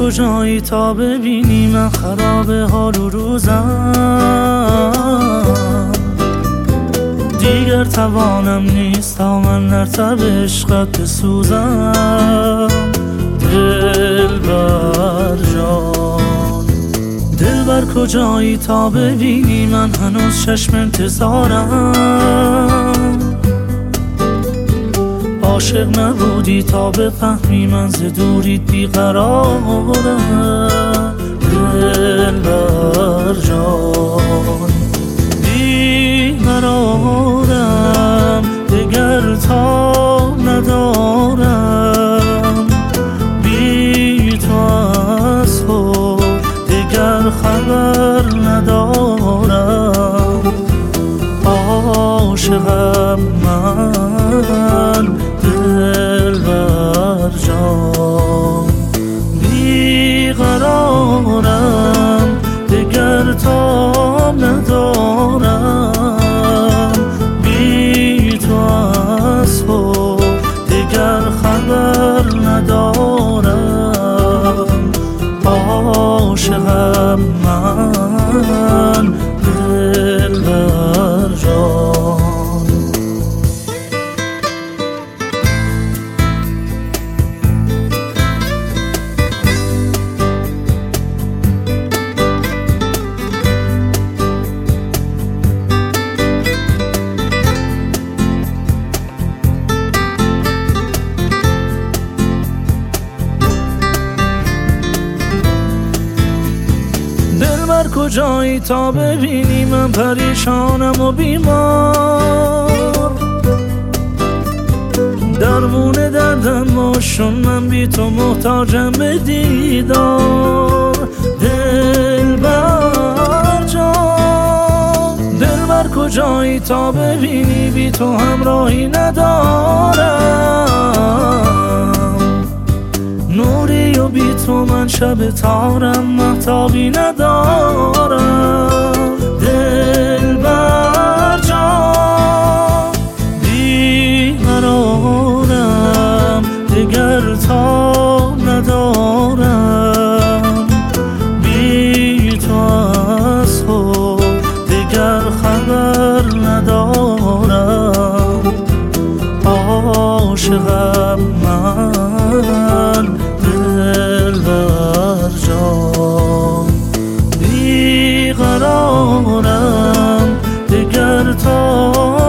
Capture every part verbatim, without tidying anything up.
کجایی تا ببینی من خراب حال و روزم؟ دیگر توانم نیست تا من در تب عشقت بسوزم. دلبر جان، دلبر کجایی تا ببینی من هنوز چشم انتظارم؟ عاشق نبودی تا بفهمی من ز دوریت بیقرارم. دلبر جان، بیقرارم دگر تا ندارم. بی تو از تو دگر خبر ندارم. عاشقم من دلبر جان، بیقرارم دگر تا ندارم. بی تو از تو دگر خبر ندارم. عاشقم من دلبر جان. دلبر کجایی تا ببینی من پریشانم و بیمار؟ درمون دردم باشون من بی تو محتاجم به دیدار. دلبر جان، دلبر کجایی تا ببینی بی تو همراهی ندارم. نوری و بی تو من شب تارم مهتابی ندارم. دلبر جان، بیقرارم دگر تا ندارم. بی تو از تو دگر خبر ندارم. عاشقم من دلبر جان، بیقرارم دگر تا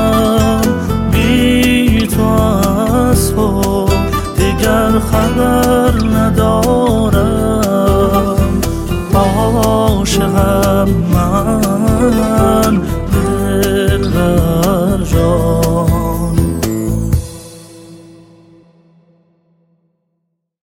ندارم. بی تو از تو دگر خبر